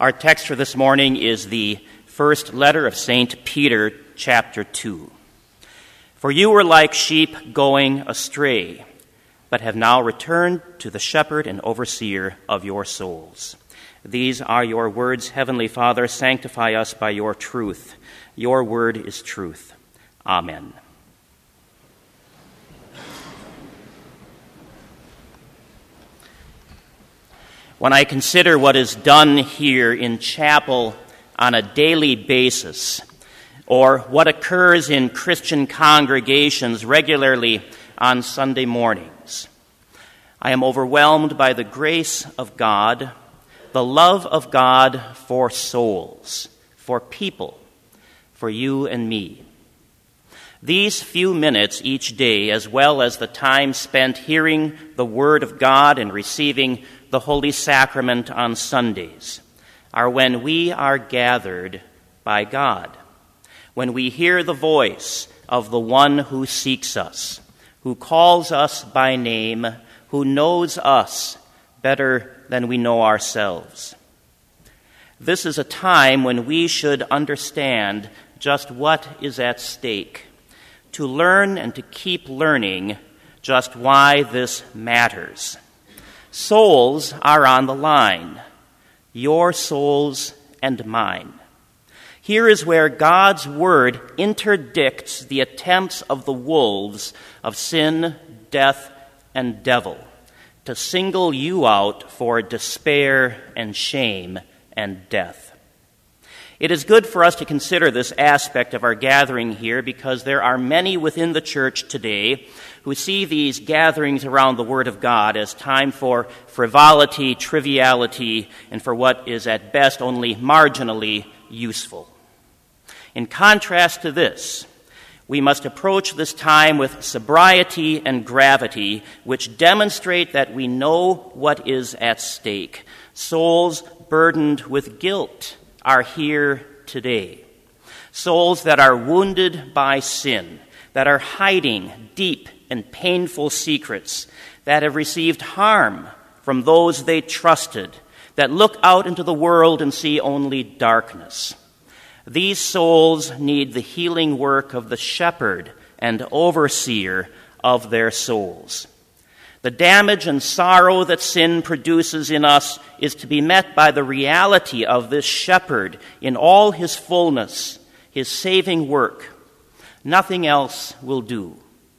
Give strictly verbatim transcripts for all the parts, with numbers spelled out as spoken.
Our text for this morning is the first letter of Saint Peter, chapter two. For you were like sheep going astray, but have now returned to the shepherd and overseer of your souls. These are your words, Heavenly Father. Sanctify us by your truth. Your word is truth. Amen. When I consider what is done here in chapel on a daily basis, or what occurs in Christian congregations regularly on Sunday mornings, I am overwhelmed by the grace of God, the love of God for souls, for people, for you and me. These few minutes each day, as well as the time spent hearing the Word of God and receiving the Holy Sacrament on Sundays, are when we are gathered by God, when we hear the voice of the one who seeks us, who calls us by name, who knows us better than we know ourselves. This is a time when we should understand just what is at stake, to learn and to keep learning just why this matters. Souls are on the line, your souls and mine. Here is where God's word interdicts the attempts of the wolves of sin, death, and devil to single you out for despair and shame and death. It is good for us to consider this aspect of our gathering here because there are many within the church today who see these gatherings around the Word of God as time for frivolity, triviality, and for what is at best only marginally useful. In contrast to this, we must approach this time with sobriety and gravity, which demonstrate that we know what is at stake. Souls burdened with guilt are here today. Souls that are wounded by sin, that are hiding deep and painful secrets, that have received harm from those they trusted, that look out into the world and see only darkness. These souls need the healing work of the shepherd and overseer of their souls. The damage and sorrow that sin produces in us is to be met by the reality of this shepherd in all his fullness, his saving work. Nothing else will do.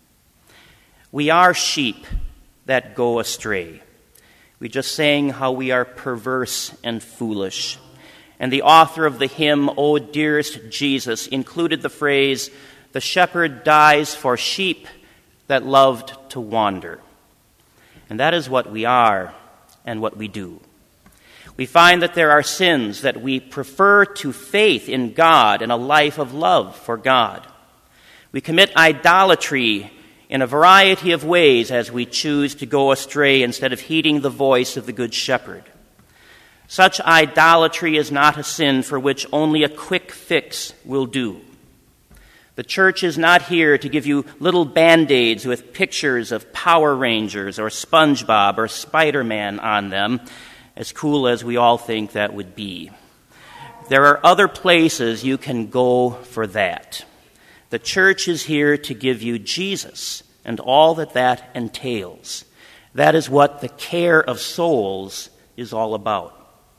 We are sheep that go astray. We just sang how we are perverse and foolish. And the author of the hymn, O Dearest Jesus, included the phrase, the shepherd dies for sheep that loved to wander. And that is what we are and what we do. We find that there are sins that we prefer to faith in God and a life of love for God. We commit idolatry in a variety of ways as we choose to go astray instead of heeding the voice of the Good Shepherd. Such idolatry is not a sin for which only a quick fix will do. The church is not here to give you little Band-Aids with pictures of Power Rangers or SpongeBob or Spider-Man on them, as cool as we all think that would be. There are other places you can go for that. The church is here to give you Jesus and all that that entails. That is what the care of souls is all about.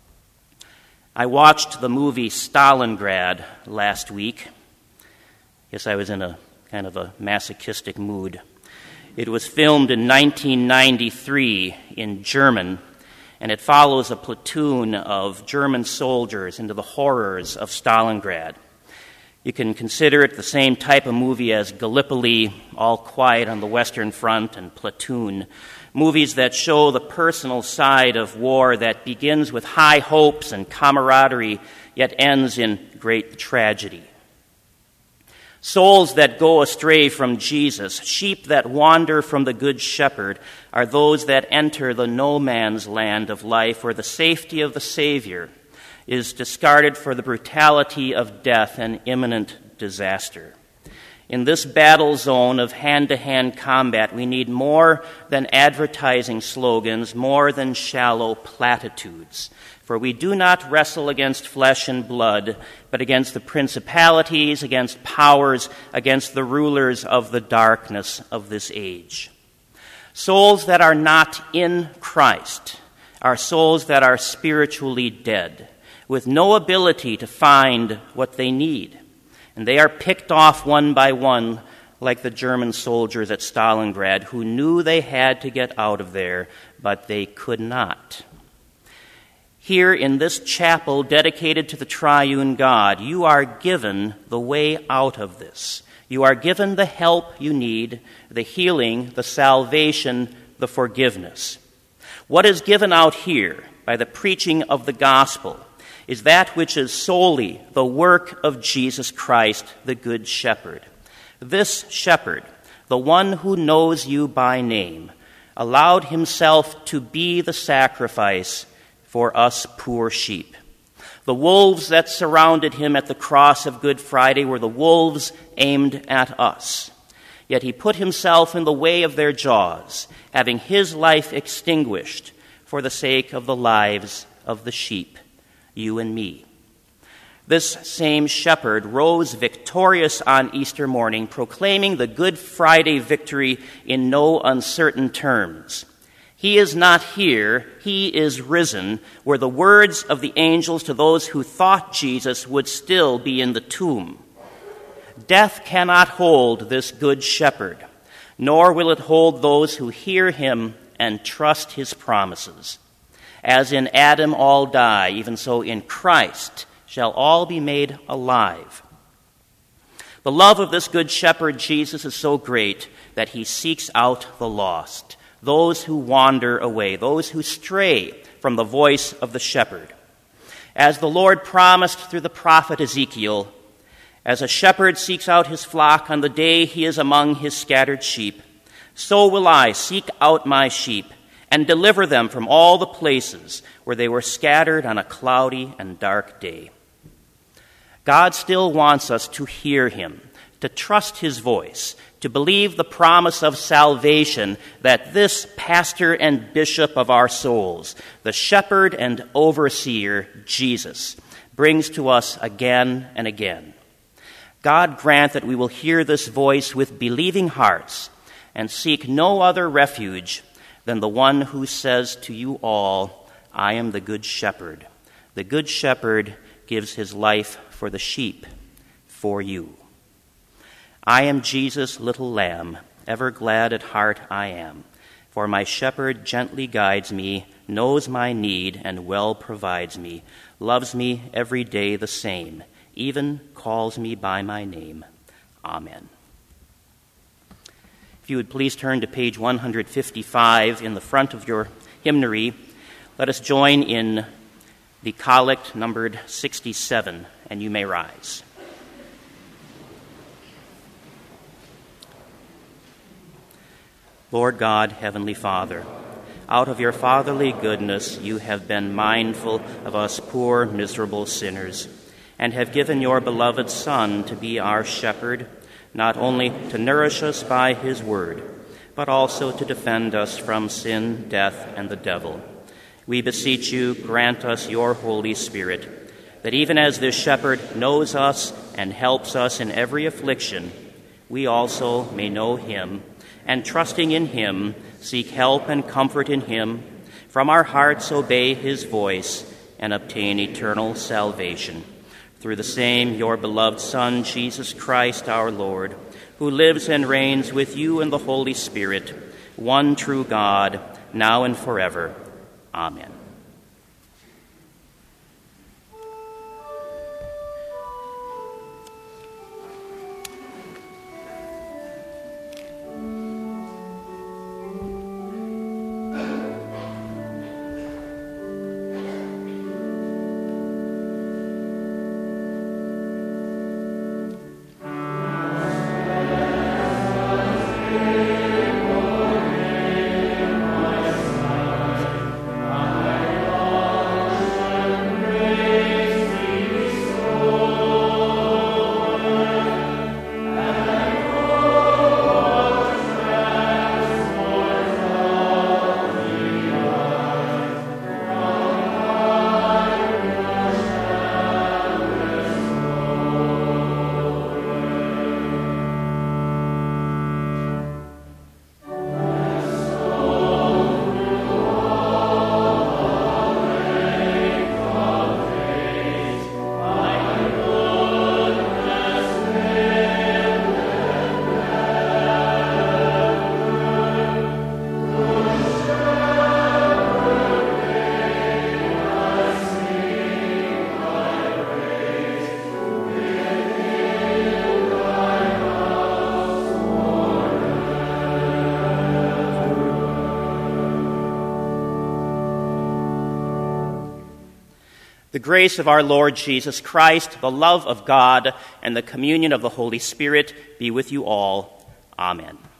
I watched the movie Stalingrad last week. Guess I was in a kind of a masochistic mood. It was filmed in nineteen ninety-three in German, and it follows a platoon of German soldiers into the horrors of Stalingrad. You can consider it the same type of movie as Gallipoli, All Quiet on the Western Front, and Platoon, movies that show the personal side of war that begins with high hopes and camaraderie, yet ends in great tragedy. Souls that go astray from Jesus, sheep that wander from the Good Shepherd, are those that enter the no man's land of life where the safety of the Savior is discarded for the brutality of death and imminent disaster. In this battle zone of hand-to-hand combat, we need more than advertising slogans, more than shallow platitudes. For we do not wrestle against flesh and blood, but against the principalities, against powers, against the rulers of the darkness of this age. Souls that are not in Christ are souls that are spiritually dead, with no ability to find what they need. And they are picked off one by one, like the German soldiers at Stalingrad, who knew they had to get out of there, but they could not. Here in this chapel dedicated to the triune God, you are given the way out of this. You are given the help you need, the healing, the salvation, the forgiveness. What is given out here by the preaching of the gospel is that which is solely the work of Jesus Christ, the Good Shepherd. This shepherd, the one who knows you by name, allowed himself to be the sacrifice for us poor sheep. The wolves that surrounded him at the cross of Good Friday were the wolves aimed at us. Yet he put himself in the way of their jaws, having his life extinguished for the sake of the lives of the sheep, you and me. This same shepherd rose victorious on Easter morning, proclaiming the Good Friday victory in no uncertain terms. He is not here, he is risen, were the words of the angels to those who thought Jesus would still be in the tomb. Death cannot hold this Good Shepherd, nor will it hold those who hear him and trust his promises. As in Adam all die, even so in Christ shall all be made alive. The love of this Good Shepherd, Jesus, is so great that he seeks out the lost, those who wander away, those who stray from the voice of the shepherd. As the Lord promised through the prophet Ezekiel, as a shepherd seeks out his flock on the day he is among his scattered sheep, so will I seek out my sheep and deliver them from all the places where they were scattered on a cloudy and dark day. God still wants us to hear him, to trust his voice, to believe the promise of salvation that this pastor and bishop of our souls, the shepherd and overseer, Jesus, brings to us again and again. God grant that we will hear this voice with believing hearts and seek no other refuge than the one who says to you all, I am the Good Shepherd. The Good Shepherd gives his life for the sheep, for you. I am Jesus' little lamb, ever glad at heart I am. For my shepherd gently guides me, knows my need, and well provides me, loves me every day the same, even calls me by my name. Amen. If you would please turn to page one fifty-five in the front of your hymnary, let us join in the collect numbered sixty-seven, and you may rise. Lord God, Heavenly Father, out of your fatherly goodness you have been mindful of us poor, miserable sinners, and have given your beloved Son to be our shepherd, not only to nourish us by his word, but also to defend us from sin, death, and the devil. We beseech you, grant us your Holy Spirit, that even as this shepherd knows us and helps us in every affliction, we also may know him, and trusting in him, seek help and comfort in him, from our hearts obey his voice, and obtain eternal salvation. Through the same your beloved Son, Jesus Christ our Lord, who lives and reigns with you in the Holy Spirit, one true God, now and forever. Amen. Amen. The grace of our Lord Jesus Christ, the love of God, and the communion of the Holy Spirit be with you all. Amen.